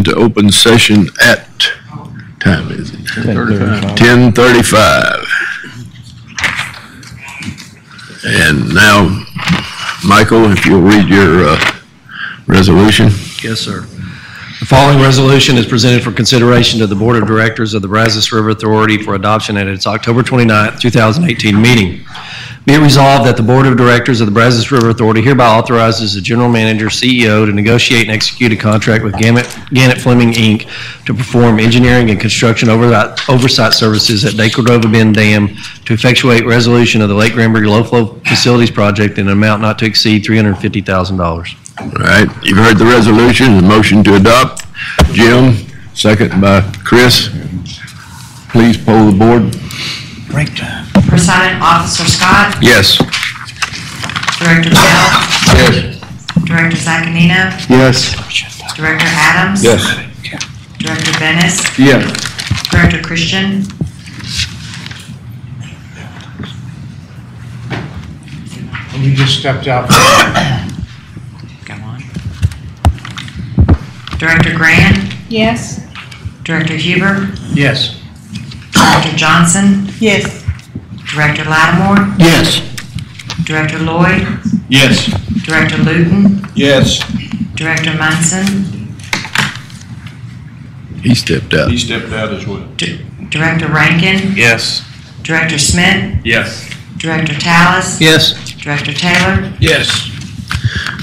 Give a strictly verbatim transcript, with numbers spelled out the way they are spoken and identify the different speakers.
Speaker 1: into open session at, time is it? ten thirty-five. And now, Michael, if you'll read your uh, resolution.
Speaker 2: Yes, sir. The following resolution is presented for consideration to the Board of Directors of the Brazos River Authority for adoption at its October twenty-ninth, two thousand eighteen meeting. Be it resolved that the Board of Directors of the Brazos River Authority hereby authorizes the General Manager, C E O, to negotiate and execute a contract with Gannett, Gannett Fleming, Incorporated to perform engineering and construction oversight, oversight services at Lake Cordova Bend Dam to effectuate resolution of the Lake Granbury Low Flow Facilities Project in an amount not to exceed three hundred fifty thousand dollars.
Speaker 1: All right, you've heard the resolution, the motion to adopt. Jim, second by Chris. Please poll the board.
Speaker 3: Break.
Speaker 4: Presiding Officer Scott,
Speaker 1: Yes.
Speaker 4: Director Bell,
Speaker 1: Yes.
Speaker 4: Director Zaccanino,
Speaker 1: Yes.
Speaker 4: Director Adams,
Speaker 1: Yes.
Speaker 4: Director Bennis,
Speaker 1: Yes.
Speaker 4: Director Christian,
Speaker 3: You just stepped out.
Speaker 4: go on. Director Grant,
Speaker 5: Yes.
Speaker 4: Director Huber,
Speaker 3: Yes.
Speaker 4: Director Johnson,
Speaker 5: Yes.
Speaker 4: Director Lattimore,
Speaker 3: Yes.
Speaker 4: Director Lloyd,
Speaker 3: Yes.
Speaker 4: Director Luton,
Speaker 3: Yes.
Speaker 4: Director Munson,
Speaker 1: He stepped out.
Speaker 6: He stepped out as well.
Speaker 4: D- Director Rankin,
Speaker 6: Yes.
Speaker 4: Director Smith,
Speaker 6: Yes.
Speaker 4: Director Tallis,
Speaker 2: Yes.
Speaker 4: Director Taylor,
Speaker 3: Yes.